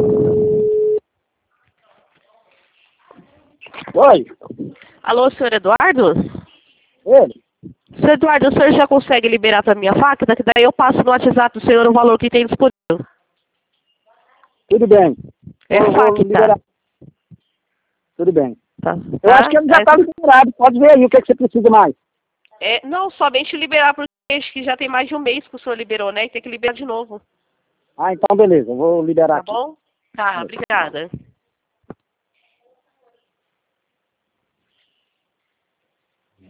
Oi. Alô, senhor Eduardo? Ele? Senhor Eduardo, o senhor já consegue liberar para minha máquina? Que daí eu passo no WhatsApp do senhor o valor que tem disponível. Tudo bem. É Vou liberar. facta. Tudo bem. Tá. Eu acho que ele já está liberado. Pode ver aí o que, é que você precisa mais. Não, somente liberar, porque acho que já tem mais de um mês que o senhor liberou, né? E tem que liberar de novo. Ah, então beleza. Eu vou liberar Tá aqui. bom? Tá, obrigada.